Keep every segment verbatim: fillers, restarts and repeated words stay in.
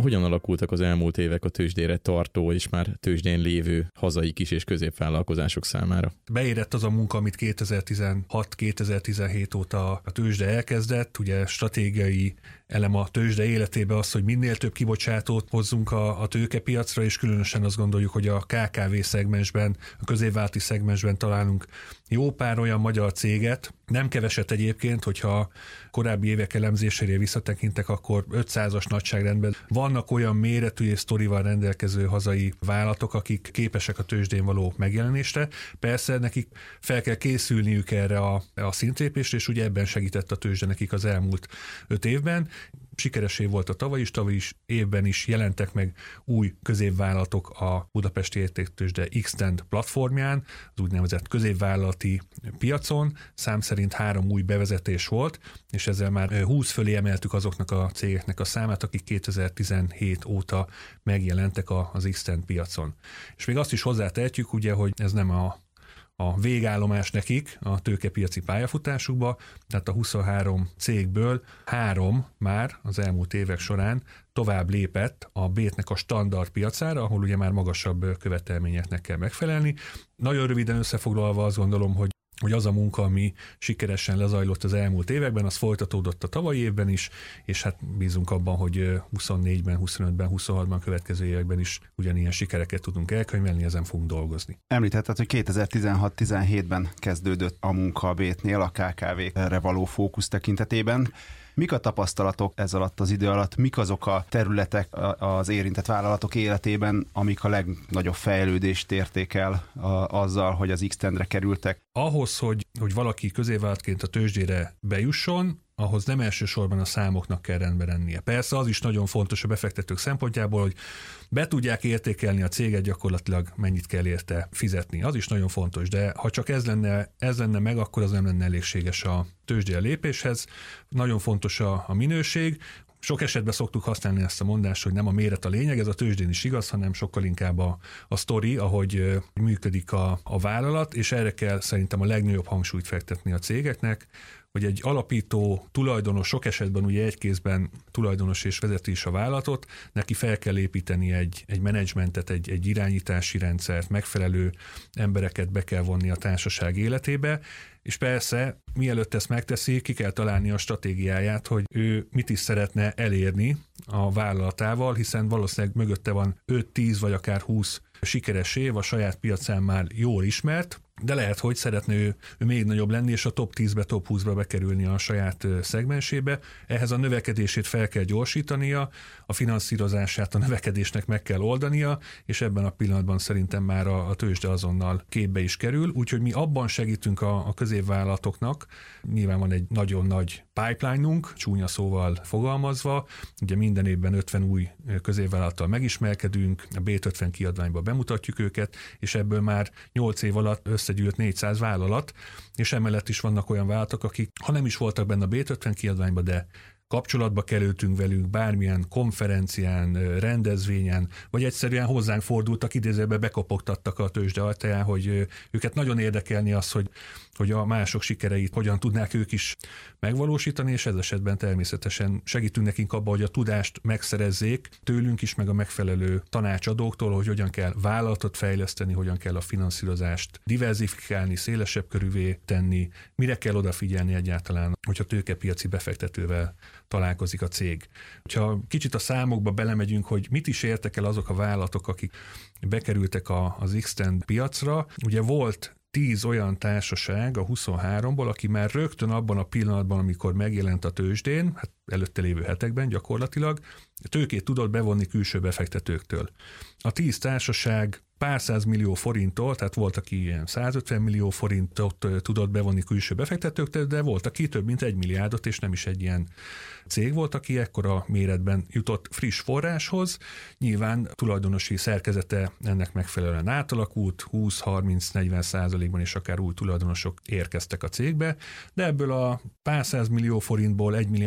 hogyan alakultak az elmúlt évek a tőzsdére tartó és már tőzsdén lévő hazai kis- és középvállalkozások számára? Beérett az a munka, amit kétezer-tizenhat kétezer-tizenhét óta a tőzsde elkezdett, ugye stratégiai elem a tőzsde életébe az, hogy minél több kibocsátót hozzunk a, a tőkepiacra, és különösen azt gondoljuk, hogy a ká ká vé szegmensben, a középvállalati szegmensben találunk jó pár olyan magyar céget, nem keveset egyébként, hogyha korábbi évek elemzésére visszatekintek, akkor ötszázas nagyságrendben vannak olyan méretű és sztorival rendelkező hazai vállalatok, akik képesek a tőzsdén való megjelenésre. Persze nekik fel kell készülniük erre a, a szintlépésre, és ugye ebben segített a tőzsde nekik az elmúlt öt évben. Sikeres év volt a tavaly is, tavaly is évben is jelentek meg új középvállalatok a Budapesti Értéktőzsde X-Tend platformján, az úgynevezett középvállalati piacon. Szám szerint három új bevezetés volt, és ezzel már húsz fölé emeltük azoknak a cégeknek a számát, akik kétezer-tizenhét óta megjelentek az X-Tend piacon. És még azt is hozzátehetjük, ugye, hogy ez nem a a végállomás nekik a tőkepiaci pályafutásukba, tehát a huszonhárom cégből három már az elmúlt évek során tovább lépett a Bétnek a standard piacára, ahol ugye már magasabb követelményeknek kell megfelelni. Nagyon röviden összefoglalva azt gondolom, hogy hogy az a munka, ami sikeresen lezajlott az elmúlt években, az folytatódott a tavalyi évben is, és hát bízunk abban, hogy huszonnégyben, huszonötben, huszonhatban következő években is ugyanilyen sikereket tudunk elkönyvelni, ezen fogunk dolgozni. Említetted, hogy kétezer-tizenhat tizenhétben kezdődött a munka a Bétnél a ká ká vé-re való fókusz tekintetében. Mik a tapasztalatok ez alatt az idő alatt, mik azok a területek az érintett vállalatok életében, amik a legnagyobb fejlődést érték el azzal, hogy az X-Tendre kerültek? Ahhoz, hogy, hogy valaki középvállalatként a tőzsdére bejusson, ahhoz nem elsősorban a számoknak kell rendben lennie. Persze az is nagyon fontos a befektetők szempontjából, hogy be tudják értékelni a céget, gyakorlatilag mennyit kell érte fizetni. Az is nagyon fontos, de ha csak ez lenne, ez lenne meg, akkor az nem lenne elégséges a tőzsdére lépéshez. Nagyon fontos a, a minőség. Sok esetben szoktuk használni ezt a mondást, hogy nem a méret a lényeg, ez a tőzsdén is igaz, hanem sokkal inkább a, a sztori, ahogy működik a, a vállalat, és erre kell szerintem a legnagyobb hangsúlyt fektetni a cégeknek, hogy egy alapító tulajdonos, sok esetben ugye egy kézben tulajdonos és vezeti is a vállalatot, neki fel kell építeni egy, egy menedzsmentet, egy, egy irányítási rendszert, megfelelő embereket be kell vonni a társaság életébe, és persze, mielőtt ezt megteszi, ki kell találni a stratégiáját, hogy ő mit is szeretne elérni a vállalatával, hiszen valószínűleg mögötte van öt-tíz vagy akár húsz sikeres év, a saját piacán már jól ismert, de lehet, hogy szeretne ő, ő még nagyobb lenni, és a top tízbe, top húszba bekerülni a saját szegmensébe. Ehhez a növekedését fel kell gyorsítania, a finanszírozását a növekedésnek meg kell oldania, és ebben a pillanatban szerintem már a, a tőzsde azonnal képbe is kerül, úgyhogy mi abban segítünk a, a középvállalatoknak. Nyilván van egy nagyon nagy pipeline-unk, csúnya szóval fogalmazva, ugye minden évben ötven új középvállalattal megismerkedünk, a bé ötven kiadványba bemutatjuk őket, és ebből már nyolc év alatt összegyűlt négyszáz vállalat, és emellett is vannak olyan vállalatok, akik ha nem is voltak benne a bé ötven kiadványba, de kapcsolatba kerültünk velük bármilyen konferencián, rendezvényen, vagy egyszerűen hozzánk fordultak, idézőben bekopogtattak a tőzsde ajtaján, hogy őket nagyon érdekelni az, hogy, hogy a mások sikereit hogyan tudnák ők is megvalósítani, és ez esetben természetesen segítünk nekik abban, hogy a tudást megszerezzék tőlünk is, meg a megfelelő tanácsadóktól, hogy hogyan kell vállalatot fejleszteni, hogyan kell a finanszírozást diverzifikálni, szélesebb körűvé tenni, mire kell odafigyelni egyáltalán, hogyha tőkepiaci befektetővel találkozik a cég. Ha kicsit a számokba belemegyünk, hogy mit is értek el azok a vállalatok, akik bekerültek az X-Tend piacra, ugye volt tíz olyan társaság a huszonháromból, aki már rögtön abban a pillanatban, amikor megjelent a tőzsdén, hát előtte lévő hetekben gyakorlatilag, tőkét tudott bevonni külső befektetőktől. A tíz társaság pár száz millió forinttól, tehát volt, aki ilyen százötven millió forintot tudott bevonni külső befektetőktől, de volt, aki több mint egy milliárdot, és nem is egy ilyen cég volt, aki ekkora méretben jutott friss forráshoz. Nyilván tulajdonosi szerkezete ennek megfelelően átalakult, húsz-harminc-negyven százalékban is akár új tulajdonosok érkeztek a cégbe, de ebből a pár száz millió forintból egy milliárdos nagyságrendben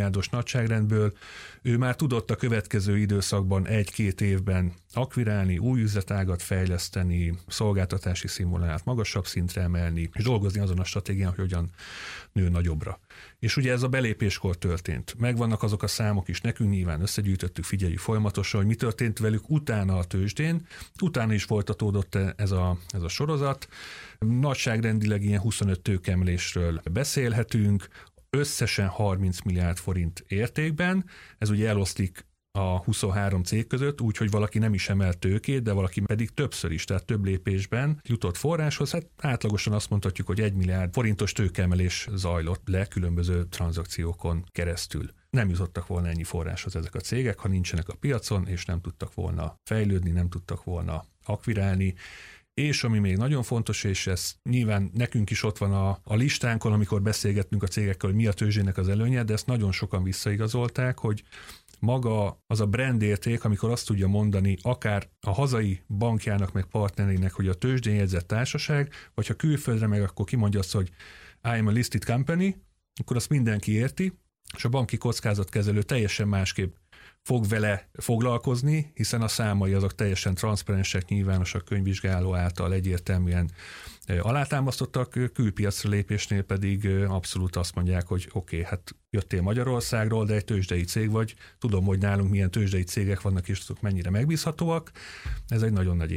nagyságrendből, ő már tudott a következő időszakban egy-két évben akvirálni, új üzletágat fejleszteni, szolgáltatási színvonalát magasabb szintre emelni, és dolgozni azon a stratégián, hogy hogyan nő nagyobbra. És ugye ez a belépéskor történt. Megvannak azok a számok is, nekünk nyilván összegyűjtöttük, figyeljük folyamatosan, hogy mi történt velük utána a tőzsdén. Utána is folytatódott ez a, ez a sorozat. Nagyságrendileg ilyen huszonöt tőkeemelésről beszélhetünk, összesen harminc milliárd forint értékben. Ez ugye eloszlik a huszonhárom cég között, úgyhogy valaki nem is emelt tőkét, de valaki pedig többször is, tehát több lépésben jutott forráshoz. Hát átlagosan azt mondhatjuk, hogy egy milliárd forintos tőkeemelés zajlott le különböző tranzakciókon keresztül. Nem jutottak volna ennyi forráshoz ezek a cégek, ha nincsenek a piacon, és nem tudtak volna fejlődni, nem tudtak volna akvirálni. És ami még nagyon fontos, és ez nyilván nekünk is ott van a, a listánkon, amikor beszélgettünk a cégekkel, hogy mi a tőzsdének az előnye, de ezt nagyon sokan visszaigazolták, hogy maga az a brandérték, amikor azt tudja mondani akár a hazai bankjának, meg partnerének, hogy a tőzsdén jegyzett társaság, vagy ha külföldre meg akkor kimondja azt, hogy I am a listed company, akkor azt mindenki érti, és a banki kockázatkezelő teljesen másképp fog vele foglalkozni, hiszen a számai azok teljesen transzparensek, nyilvánosak, könyvvizsgáló által egyértelműen alátámasztottak, külpiacra lépésnél pedig abszolút azt mondják, hogy oké, okay, hát jöttél Magyarországról, de egy tőzsdei cég vagy, tudom, hogy nálunk milyen tőzsdei cégek vannak, és azok mennyire megbízhatóak. Ez egy nagyon nagy